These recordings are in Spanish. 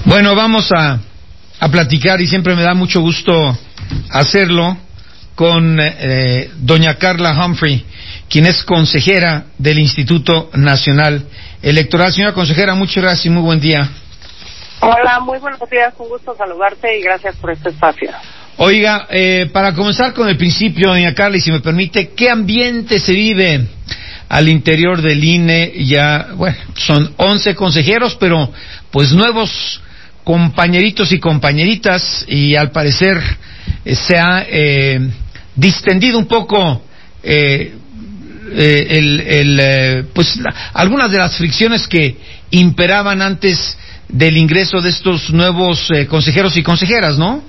Bueno, vamos a platicar, y siempre me da mucho gusto hacerlo, con doña Carla Humphrey, quien es consejera del Instituto Nacional Electoral. Señora consejera, muchas gracias y muy buen día. Hola, muy buenos días, un gusto saludarte y gracias por este espacio. Oiga, para comenzar con el principio, doña Carla, y si me permite, ¿qué ambiente se vive al interior del INE? Ya, bueno, son 11 consejeros, pero pues nuevos compañeritos y compañeritas, y al parecer se ha distendido un poco algunas de las fricciones que imperaban antes del ingreso de estos nuevos consejeros y consejeras, ¿no?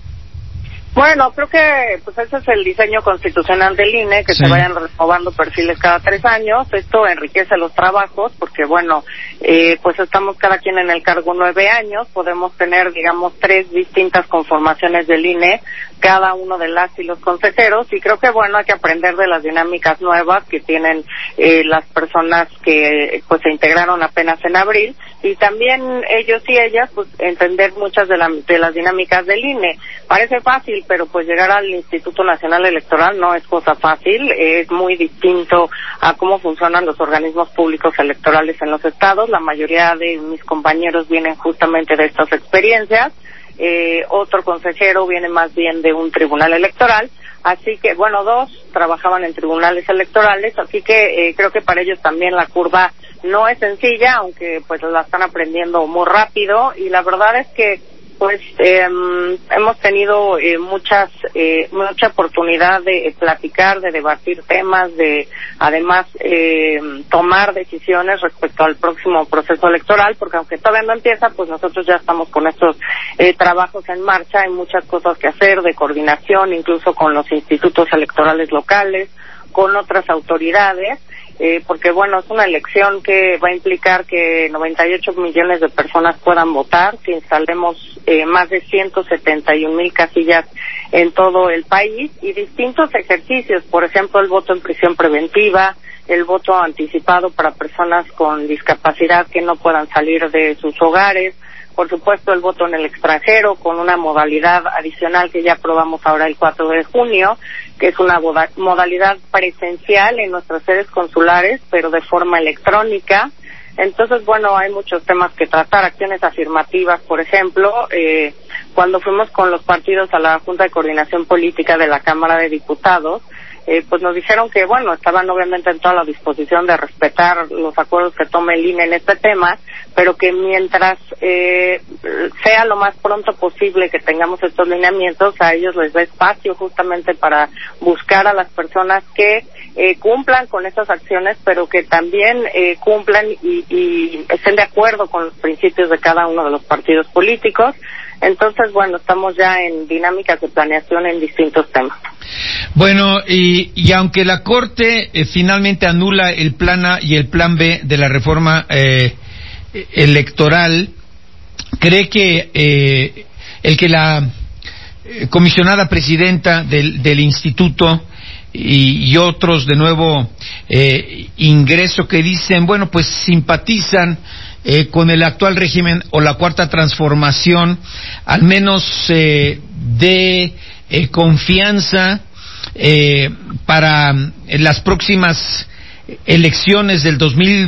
Bueno, creo que pues ese es el diseño constitucional del INE, que se vayan renovando perfiles cada 3 años. Esto enriquece los trabajos porque, bueno, pues estamos cada quien en el cargo 9 años. Podemos tener, digamos, 3 distintas conformaciones del INE, cada uno de las y los consejeros. Y creo que, bueno, hay que aprender de las dinámicas nuevas que tienen las personas que pues se integraron apenas en abril. Y también ellos y ellas, pues, entender muchas de las dinámicas del INE. Parece fácil, pero pues llegar al Instituto Nacional Electoral no es cosa fácil, es muy distinto a cómo funcionan los organismos públicos electorales en los estados. La mayoría de mis compañeros vienen justamente de estas experiencias, otro consejero viene más bien de un tribunal electoral, así que, bueno, 2 trabajaban en tribunales electorales, así que creo que para ellos también la curva no es sencilla, aunque pues la están aprendiendo muy rápido, y la verdad es que pues hemos tenido mucha oportunidad de platicar, de debatir temas, de además tomar decisiones respecto al próximo proceso electoral, porque aunque todavía no empieza, pues nosotros ya estamos con estos trabajos en marcha. Hay muchas cosas que hacer de coordinación, incluso con los institutos electorales locales, con otras autoridades, porque, bueno, es una elección que va a implicar que 98 millones de personas puedan votar, que instalemos más de 171,000 casillas en todo el país, y distintos ejercicios, por ejemplo, el voto en prisión preventiva, el voto anticipado para personas con discapacidad que no puedan salir de sus hogares, por supuesto el voto en el extranjero, con una modalidad adicional que ya aprobamos ahora el 4 de junio, que es una modalidad presencial en nuestras sedes consulares, pero de forma electrónica. Entonces, bueno, hay muchos temas que tratar, acciones afirmativas, por ejemplo, cuando fuimos con los partidos a la Junta de Coordinación Política de la Cámara de Diputados, pues nos dijeron que, bueno, estaban obviamente en toda la disposición de respetar los acuerdos que tome el INE en este tema, pero que mientras sea lo más pronto posible que tengamos estos lineamientos, a ellos les da espacio justamente para buscar a las personas que cumplan con estas acciones, pero que también cumplan y estén de acuerdo con los principios de cada uno de los partidos políticos. Entonces, bueno, estamos ya en dinámicas de planeación en distintos temas. Bueno, y aunque la Corte finalmente anula el plan A y el plan B de la reforma electoral, ¿cree que el que la comisionada presidenta del instituto y otros de nuevo ingreso que dicen, bueno, pues simpatizan con el actual régimen o la cuarta transformación, al menos de confianza para las próximas elecciones del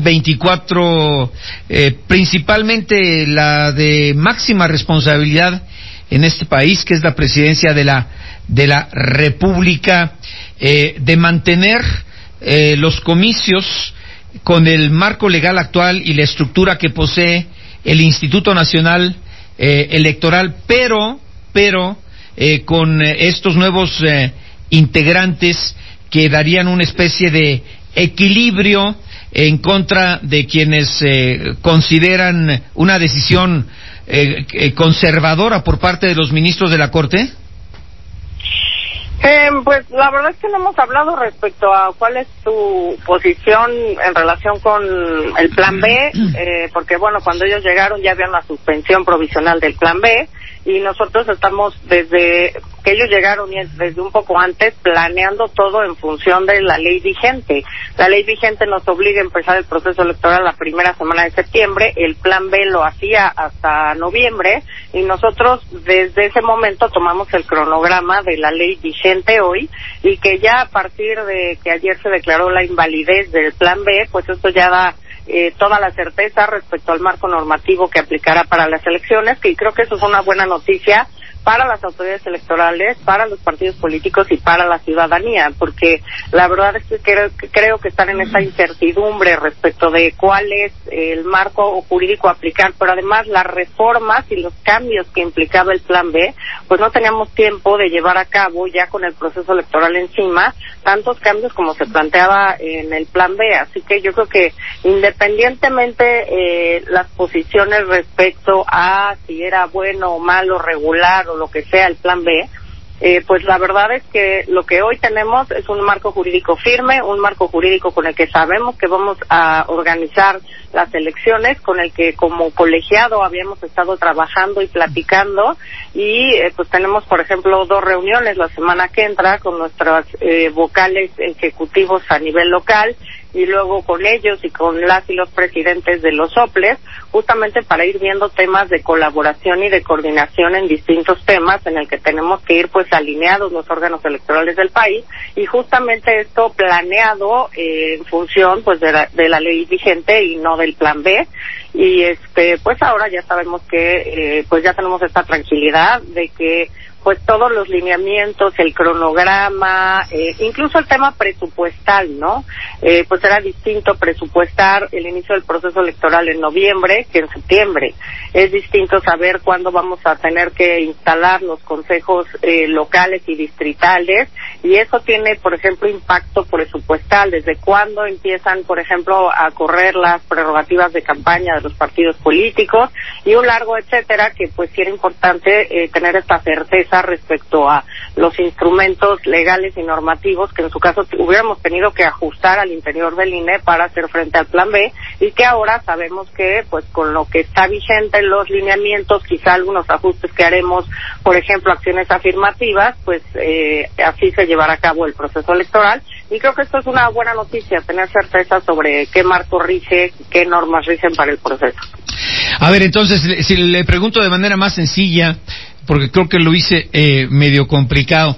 2024, principalmente la de máxima responsabilidad en este país, que es la presidencia de la República, de mantener los comicios con el marco legal actual y la estructura que posee el Instituto Nacional Electoral, pero con estos nuevos integrantes que darían una especie de equilibrio en contra de quienes consideran una decisión conservadora por parte de los ministros de la Corte? Pues la verdad es que no hemos hablado respecto a cuál es tu posición en relación con el plan B, porque, bueno, cuando ellos llegaron ya había una suspensión provisional del plan B, y nosotros estamos desde que ellos llegaron desde un poco antes planeando todo en función de la ley vigente. La ley vigente nos obliga a empezar el proceso electoral la primera semana de septiembre, el plan B lo hacía hasta noviembre, y nosotros desde ese momento tomamos el cronograma de la ley vigente hoy, y que ya a partir de que ayer se declaró la invalidez del plan B, pues esto ya da toda la certeza respecto al marco normativo que aplicará para las elecciones, que creo que eso es una buena noticia para las autoridades electorales, para los partidos políticos y para la ciudadanía, porque la verdad es que creo que están en esta incertidumbre respecto de cuál es el marco jurídico a aplicar, pero además las reformas y los cambios que implicaba el plan B, pues no teníamos tiempo de llevar a cabo ya con el proceso electoral encima tantos cambios como se planteaba en el plan B, así que yo creo que independientemente las posiciones respecto a si era bueno o malo, regular o lo que sea el plan B, pues la verdad es que lo que hoy tenemos es un marco jurídico firme, un marco jurídico con el que sabemos que vamos a organizar las elecciones, con el que como colegiado habíamos estado trabajando y platicando, y pues tenemos, por ejemplo, 2 reuniones la semana que entra con nuestros vocales ejecutivos a nivel local, y luego con ellos y con las y los presidentes de los OPLES, justamente para ir viendo temas de colaboración y de coordinación en distintos temas en el que tenemos que ir pues alineados los órganos electorales del país, y justamente esto planeado en función pues de la ley vigente y no del plan B, y pues ahora ya sabemos que pues ya tenemos esta tranquilidad de que pues todos los lineamientos, el cronograma, incluso el tema presupuestal, ¿no? Pues era distinto presupuestar el inicio del proceso electoral en noviembre que en septiembre. Es distinto saber cuándo vamos a tener que instalar los consejos locales y distritales, y eso tiene, por ejemplo, impacto presupuestal, desde cuándo empiezan, por ejemplo, a correr las prerrogativas de campaña de los partidos políticos, y un largo etcétera, que pues sí era importante tener esta certeza respecto a los instrumentos legales y normativos que en su caso hubiéramos tenido que ajustar al interior del INE para hacer frente al plan B, y que ahora sabemos que pues con lo que está vigente en los lineamientos, quizá algunos ajustes que haremos, por ejemplo acciones afirmativas, pues así se llevará a cabo el proceso electoral, y creo que esto es una buena noticia, tener certeza sobre qué marco rige, qué normas rigen para el proceso. A ver, entonces, si le pregunto de manera más sencilla, porque creo que lo hice medio complicado.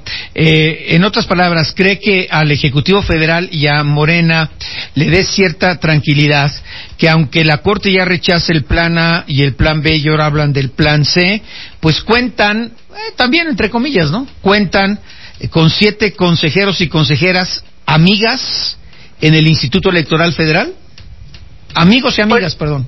En otras palabras, ¿cree que al Ejecutivo Federal y a Morena le dé cierta tranquilidad que aunque la Corte ya rechace el plan A y el plan B y ahora hablan del plan C, pues cuentan, también entre comillas, ¿no? Cuentan con 7 consejeros y consejeras amigas en el Instituto Electoral Federal? Amigos y amigas, perdón.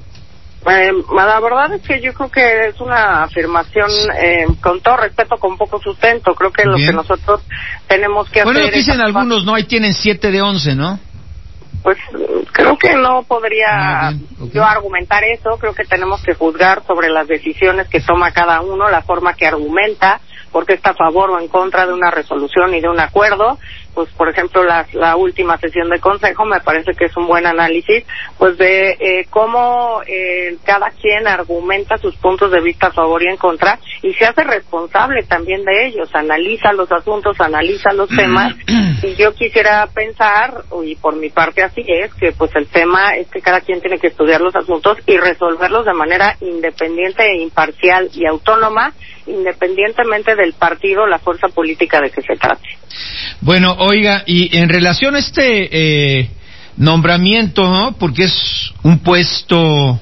La verdad es que yo creo que es una afirmación con todo respeto, con poco sustento. Creo que lo que nosotros tenemos que hacer... Bueno, lo que dicen algunos, ¿no? Ahí tienen 7 de 11, ¿no? Pues creo que no podría yo argumentar eso. Creo que tenemos que juzgar sobre las decisiones que toma cada uno, la forma que argumenta, porque está a favor o en contra de una resolución y de un acuerdo. Pues por ejemplo la última sesión de consejo me parece que es un buen análisis pues de cómo cada quien argumenta sus puntos de vista a favor y en contra, y se hace responsable también de ellos, analiza los asuntos, analiza los temas, y yo quisiera pensar, y por mi parte así es, que pues el tema es que cada quien tiene que estudiar los asuntos y resolverlos de manera independiente e imparcial y autónoma, independientemente del partido, la fuerza política de que se trate. Bueno, oiga, y en relación a este nombramiento, ¿no? Porque es un puesto,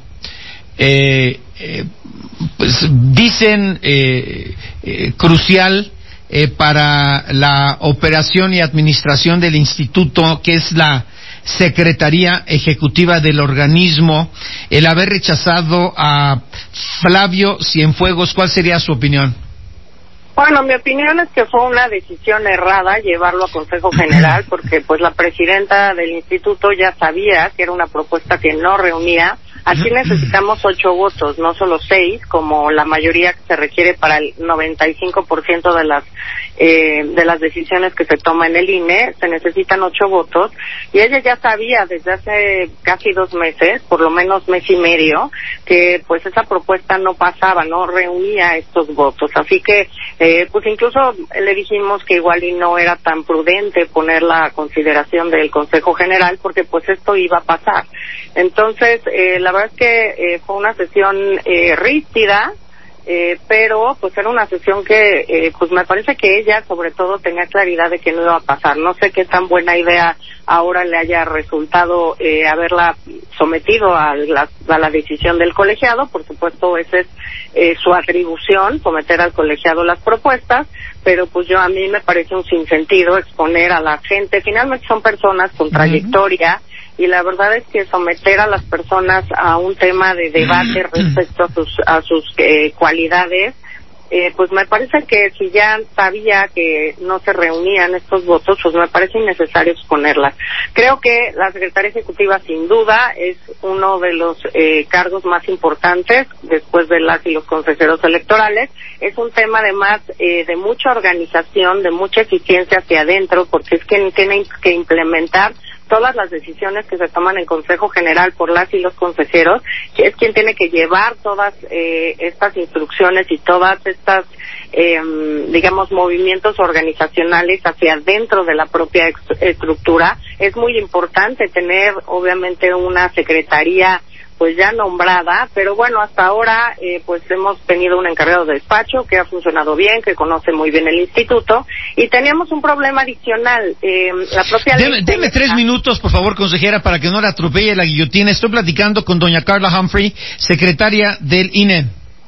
pues dicen crucial para la operación y administración del instituto, que es la Secretaría Ejecutiva del organismo, el haber rechazado a Flavio Cienfuegos, ¿cuál sería su opinión? Bueno, mi opinión es que fue una decisión errada llevarlo a Consejo General, porque pues la presidenta del instituto ya sabía que era una propuesta que no reunía Aquí necesitamos 8 votos, no solo 6, como la mayoría que se requiere para el 95% de las decisiones que se toman en el INE. Se necesitan 8 votos, y ella ya sabía desde hace casi 2 meses, por lo menos mes y medio, que pues esa propuesta no pasaba, no reunía estos votos. Así que pues incluso le dijimos que igual y no era tan prudente ponerla a consideración del Consejo General, porque pues esto iba a pasar. Entonces la verdad es que fue una sesión ríspida, pero pues era una sesión que pues me parece que ella sobre todo tenía claridad de que no iba a pasar. No sé qué tan buena idea ahora le haya resultado haberla sometido a la decisión del colegiado. Por supuesto, esa es su atribución, someter al colegiado las propuestas, pero pues a mí me parece un sinsentido exponer a la gente. Finalmente son personas con trayectoria, y la verdad es que someter a las personas a un tema de debate respecto a sus cualidades, pues me parece que si ya sabía que no se reunían estos votos, pues me parece innecesario exponerlas. Creo que la Secretaría Ejecutiva sin duda es uno de los cargos más importantes después de las y los consejeros electorales. Es un tema además de mucha organización, de mucha eficiencia hacia adentro, porque es quien tiene que implementar todas las decisiones que se toman en Consejo General por las y los consejeros, que es quien tiene que llevar todas estas instrucciones y todas estas, digamos, movimientos organizacionales hacia dentro de la propia estructura. Es muy importante tener, obviamente, una secretaría pues ya nombrada, pero bueno, hasta ahora pues hemos tenido un encargado de despacho que ha funcionado bien, que conoce muy bien el instituto, y teníamos un problema adicional. La propia Deme 3 minutos, por favor, consejera, para que no la atropelle la guillotina. Estoy platicando con doña Carla Humphrey, secretaria del INE.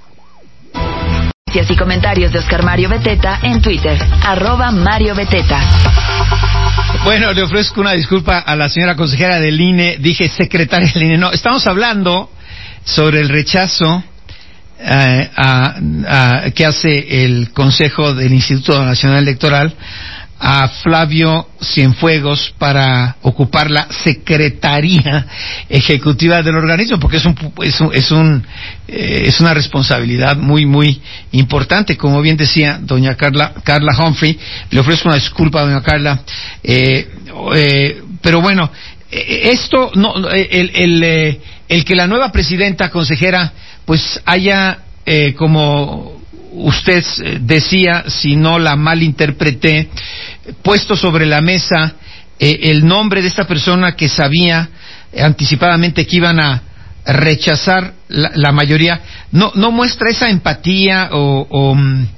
Y comentarios de Oscar Mario Beteta en Twitter, @MarioBeteta. Bueno, le ofrezco una disculpa a la señora consejera del INE, dije secretaria del INE, no, estamos hablando sobre el rechazo que hace el Consejo del Instituto Nacional Electoral a Flavio Cienfuegos para ocupar la Secretaría Ejecutiva del organismo, porque es una responsabilidad muy, muy importante. Como bien decía doña Carla Humphrey, le ofrezco una disculpa a doña Carla, pero bueno, esto no, el que la nueva presidenta consejera pues haya como usted decía, si no la malinterpreté, puesto sobre la mesa el nombre de esta persona que sabía anticipadamente que iban a rechazar la mayoría, no muestra esa empatía o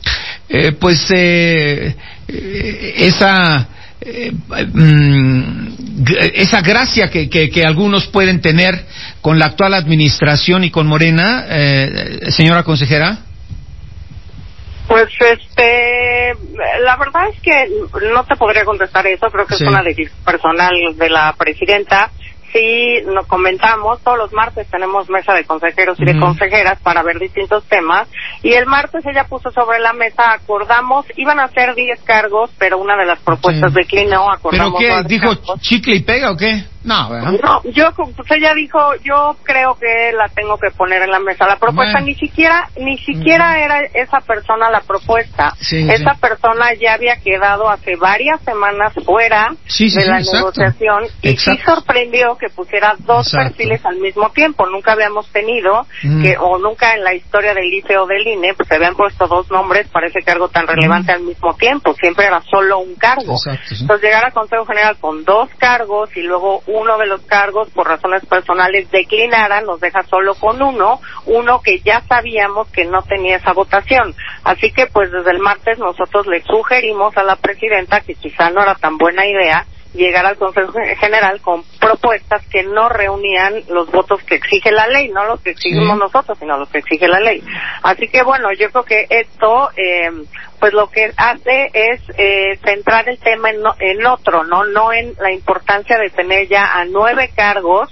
esa gracia que algunos pueden tener con la actual administración y con Morena, señora consejera. Pues la verdad es que no te podría contestar eso, creo que es una decisión personal de la presidenta. Sí, nos comentamos, todos los martes tenemos mesa de consejeros y de consejeras para ver distintos temas, y el martes ella puso sobre la mesa, acordamos, iban a ser 10 cargos, pero una de las propuestas declinó, acordamos. ¿Pero qué? ¿Dijo cargos. Chicle y pega o qué? No, ¿verdad? No, pues ella dijo, yo creo que la tengo que poner en la mesa. La propuesta ni siquiera era esa persona la propuesta. Esa persona ya había quedado hace varias semanas fuera de la negociación, y sí sorprendió que pusiera 2 perfiles al mismo tiempo. Nunca habíamos tenido o nunca en la historia del IFE o del INE pues se habían puesto 2 nombres para ese cargo tan relevante al mismo tiempo. Siempre era solo un cargo. Entonces llegar al Consejo General con 2 cargos y luego uno de los cargos por razones personales declinara, nos deja solo con uno que ya sabíamos que no tenía esa votación. Así que pues desde el martes nosotros le sugerimos a la presidenta que quizá no era tan buena idea llegar al Consejo General con propuestas que no reunían los votos que exige la ley, no los que exigimos nosotros, sino los que exige la ley. Así que bueno, yo creo que esto pues lo que hace es centrar el tema en otro, no en la importancia de tener ya a 9 cargos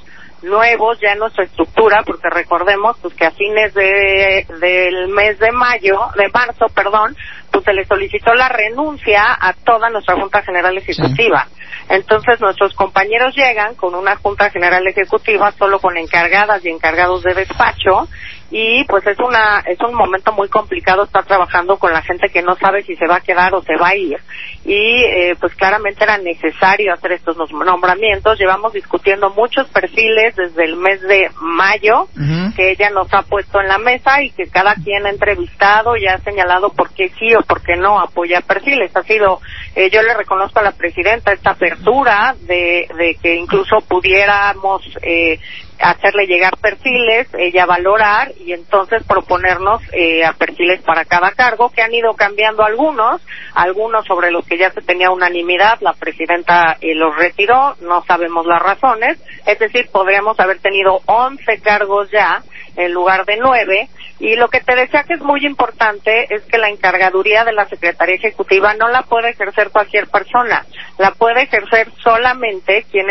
nuevos ya en nuestra estructura, porque recordemos pues que a fines del mes de marzo, pues se le solicitó la renuncia a toda nuestra Junta General Ejecutiva. Sí. Entonces nuestros compañeros llegan con una Junta General Ejecutiva solo con encargadas y encargados de despacho, y pues es un momento muy complicado estar trabajando con la gente que no sabe si se va a quedar o se va a ir, y pues claramente era necesario hacer estos nombramientos. Llevamos discutiendo muchos perfiles desde el mes de mayo, que ella nos ha puesto en la mesa y que cada quien ha entrevistado y ha señalado por qué sí o por qué no apoya perfiles. Ha sido, yo le reconozco a la presidenta esta apertura de que incluso pudiéramos hacerle llegar perfiles, ella valorar y entonces proponernos a perfiles para cada cargo, que han ido cambiando algunos sobre los que ya se tenía unanimidad, la presidenta los retiró, no sabemos las razones, es decir, podríamos haber tenido 11 cargos ya en lugar de 9, y lo que te decía que es muy importante es que la encargaduría de la Secretaría Ejecutiva no la puede ejercer cualquier persona, la puede ejercer solamente quien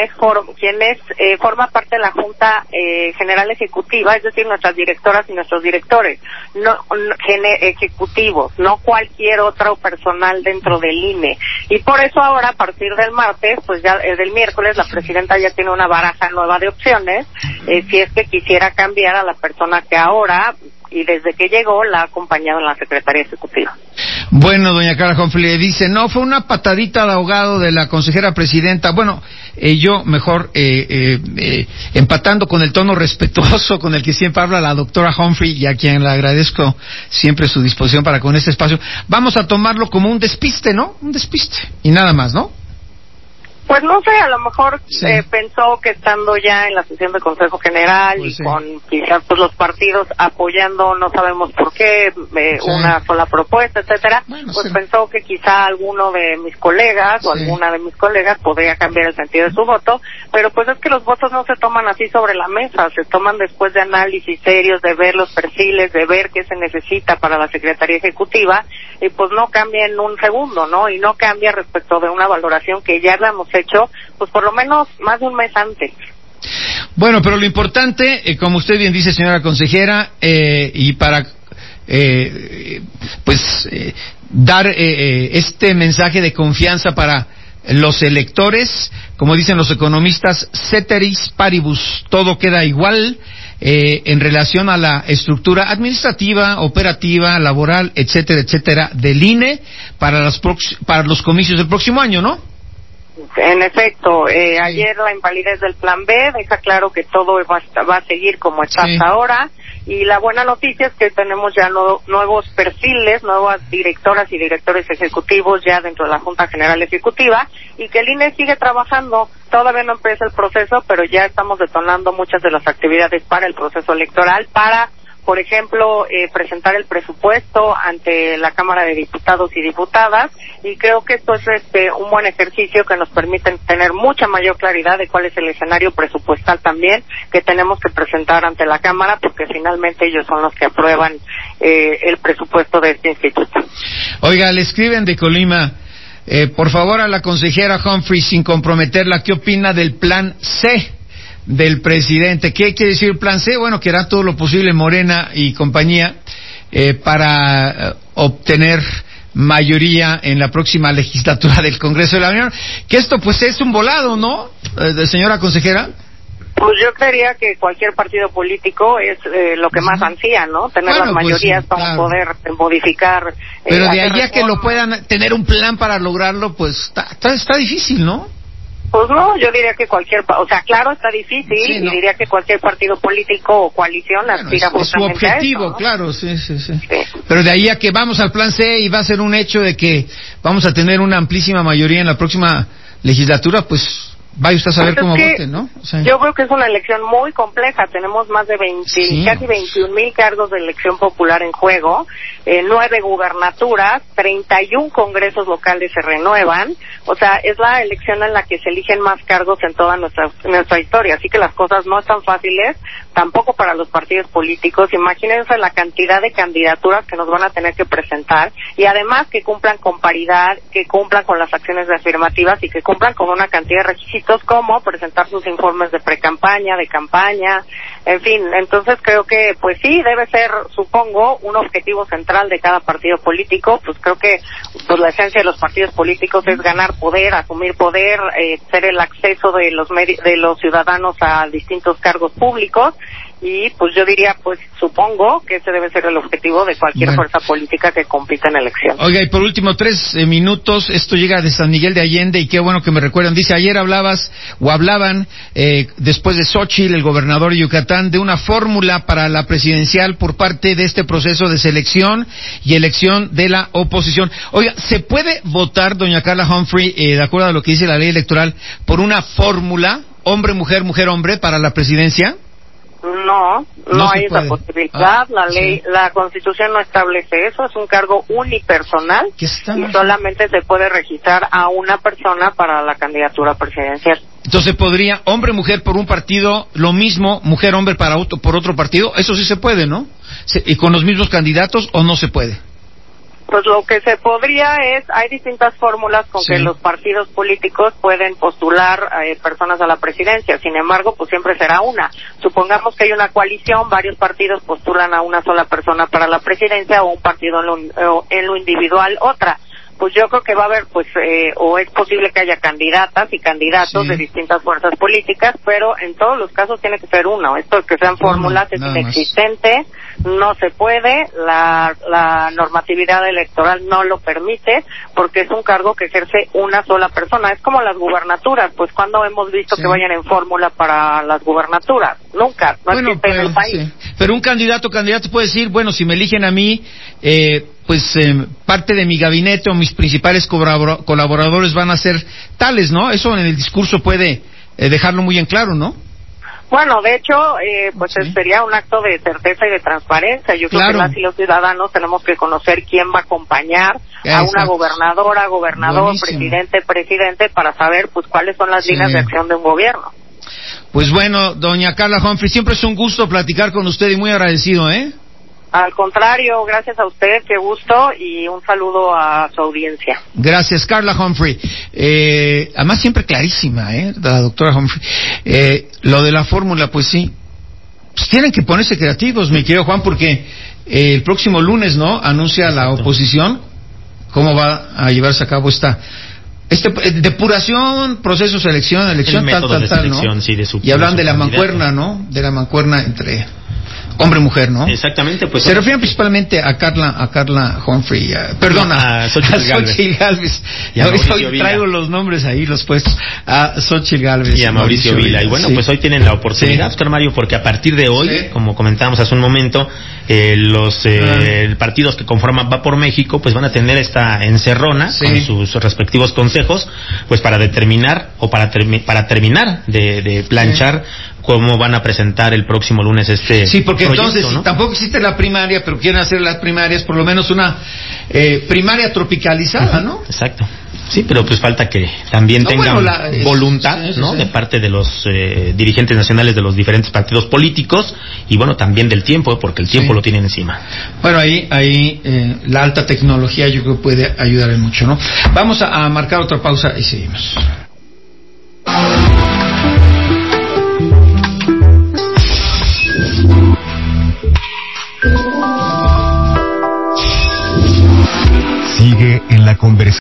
forma parte de la Junta General Ejecutiva, es decir, nuestras directoras y nuestros directores, ejecutivos, no cualquier otro personal dentro del INE. Y por eso ahora, a partir del martes, pues ya del miércoles, la presidenta ya tiene una baraja nueva de opciones, si es que quisiera cambiar a la persona que ahora y desde que llegó la ha acompañado en la Secretaría Ejecutiva. Bueno, doña Carla Humphrey le dice, no, fue una patadita de ahogado de la consejera presidenta. Bueno, yo mejor empatando con el tono respetuoso con el que siempre habla la doctora Humphrey, y a quien le agradezco siempre su disposición para con este espacio, vamos a tomarlo como un despiste, ¿no? Un despiste, y nada más, ¿no? Pues no sé, a lo mejor sí. Pensó que estando ya en la sesión de Consejo General pues y sí. Con quizás pues los partidos apoyando, no sabemos por qué, sí. Una sola propuesta, etcétera, bueno, pues sí. Pensó que quizá alguno de mis colegas o alguna de mis colegas podría cambiar el sentido de su voto, pero pues es que los votos no se toman así sobre la mesa, se toman después de análisis serios, de ver los perfiles, de ver qué se necesita para la Secretaría Ejecutiva, y pues no cambia en un segundo, ¿no? Y no cambia respecto de una valoración que ya la hemos hecho, pues por lo menos más de un mes antes. Bueno, pero lo importante, como usted bien dice, señora consejera, y para dar este mensaje de confianza para los electores, como dicen los economistas, ceteris paribus, todo queda igual en relación a la estructura administrativa, operativa, laboral, etcétera, etcétera, del INE para los comicios del próximo año, ¿no? En efecto, ayer la invalidez del Plan B deja claro que todo va a seguir como está hasta ahora, y la buena noticia es que tenemos ya nuevos perfiles, nuevas directoras y directores ejecutivos ya dentro de la Junta General Ejecutiva, y que el INE sigue trabajando. Todavía no empieza el proceso, pero ya estamos detonando muchas de las actividades para el proceso electoral, para, por ejemplo, presentar el presupuesto ante la Cámara de Diputados y Diputadas, y creo que esto es un buen ejercicio que nos permite tener mucha mayor claridad de cuál es el escenario presupuestal también que tenemos que presentar ante la Cámara, porque finalmente ellos son los que aprueban el presupuesto de este instituto. Oiga, le escriben de Colima, por favor a la consejera Humphrey, sin comprometerla, ¿qué opina del Plan C del presidente? ¿Qué quiere decir Plan C? Bueno, que hará todo lo posible Morena y compañía para obtener mayoría en la próxima legislatura del Congreso de la Unión. Que esto pues es un volado, ¿no, señora consejera? Pues yo creería que cualquier partido político es lo que más ansía, ¿no? Tener las mayorías para poder modificar. Pero de allá que lo puedan tener un plan para lograrlo, pues está difícil, ¿no? Pues no, yo diría que claro, está difícil, y diría que cualquier partido político o coalición aspira justamente su objetivo, a eso, ¿no? Claro, sí. Pero de ahí a que vamos al Plan C y va a ser un hecho de que vamos a tener una amplísima mayoría en la próxima legislatura, pues vaya usted a saber cómo voten, ¿no? O sea, yo creo que es una elección muy compleja. Tenemos más de casi 21,000 cargos de elección popular en juego, 9 gubernaturas, 31 congresos locales se renuevan. O sea, es la elección en la que se eligen más cargos en toda nuestra historia. Así que las cosas no están fáciles, tampoco para los partidos políticos. Imagínense la cantidad de candidaturas que nos van a tener que presentar, y además que cumplan con paridad, que cumplan con las acciones afirmativas y que cumplan con una cantidad de requisitos requisitos como presentar sus informes de precampaña, de campaña, en fin. Entonces creo que pues sí debe ser, supongo, un objetivo central de cada partido político. Pues creo que pues la esencia de los partidos políticos es ganar poder, asumir poder, ser el acceso de los ciudadanos a distintos cargos públicos. Y pues yo diría, pues supongo que ese debe ser el objetivo de cualquier fuerza política que compita en elecciones. Oiga, y por último, 3 minutos, esto llega de San Miguel de Allende, y qué bueno que me recuerdan. Dice, ayer hablaban, después de Xóchitl, el gobernador de Yucatán, de una fórmula para la presidencial por parte de este proceso de selección y elección de la oposición. Oiga, ¿se puede votar, doña Carla Humphrey, de acuerdo a lo que dice la ley electoral, por una fórmula, hombre-mujer, mujer-hombre, para la presidencia? No hay esa posibilidad. La Constitución no establece eso. Es un cargo unipersonal y solamente se puede registrar a una persona para la candidatura presidencial. Entonces podría hombre-mujer por un partido, lo mismo mujer-hombre por otro partido. Eso sí se puede, ¿no? ¿Y con los mismos candidatos o no se puede? Pues lo que se podría hay distintas fórmulas con que los partidos políticos pueden postular personas a la presidencia. Sin embargo, pues siempre será una. Supongamos que hay una coalición, varios partidos postulan a una sola persona para la presidencia, o un partido en lo individual otra. Pues yo creo que va a haber, o es posible que haya candidatas y candidatos de distintas fuerzas políticas, pero en todos los casos tiene que ser uno. Esto que sean fórmulas es inexistente, no se puede, la normatividad electoral no lo permite, porque es un cargo que ejerce una sola persona. Es como las gubernaturas, pues ¿cuándo hemos visto que vayan en fórmula para las gubernaturas? Nunca, no existe en el país. Pero un candidato puede decir, bueno, si me eligen a mí, parte de mi gabinete o mis principales colaboradores van a ser tales, ¿no? Eso en el discurso puede dejarlo muy en claro, ¿no? Bueno, de hecho, sería un acto de certeza y de transparencia. Yo creo que las y los ciudadanos tenemos que conocer quién va a acompañar a una gobernadora, gobernador, presidente, para saber pues cuáles son las líneas de acción de un gobierno. Pues bueno, doña Carla Humphrey, siempre es un gusto platicar con usted y muy agradecido, ¿eh? Al contrario, gracias a usted, qué gusto, y un saludo a su audiencia. Gracias, Carla Humphrey. Además siempre clarísima, la doctora Humphrey. Lo de la fórmula, pues sí. Pues tienen que ponerse creativos, mi querido Juan, porque el próximo lunes, ¿no?, anuncia la oposición cómo va a llevarse a cabo esta depuración, proceso, selección, tal, ¿no? Sí, y hablan de la mancuerna, ¿no? De la mancuerna entre hombre-mujer, ¿no? Exactamente, pues se refieren principalmente a Carla Humphrey, a Xóchitl Gálvez. Y hoy traigo los nombres ahí, los puestos, a Xóchitl Gálvez y a Mauricio Vila. Y bueno, pues hoy tienen la oportunidad, Oscar Mario, porque a partir de hoy, como comentábamos hace un momento, los partidos que conforman Va por México, pues van a tener esta encerrona con sus respectivos consejos, pues para determinar o para terminar de planchar cómo van a presentar el próximo lunes porque proyecto, entonces, ¿no? Tampoco existe la primaria, pero quieren hacer las primarias, por lo menos una primaria tropicalizada, ¿no? Exacto. Sí, pero pues falta que también tengan voluntad, ¿no? De parte de los dirigentes nacionales de los diferentes partidos políticos, y bueno, también del tiempo, porque el tiempo lo tienen encima. Bueno, ahí la alta tecnología yo creo que puede ayudar en mucho, ¿no? Vamos a marcar otra pausa y seguimos. Sigue en la conversación.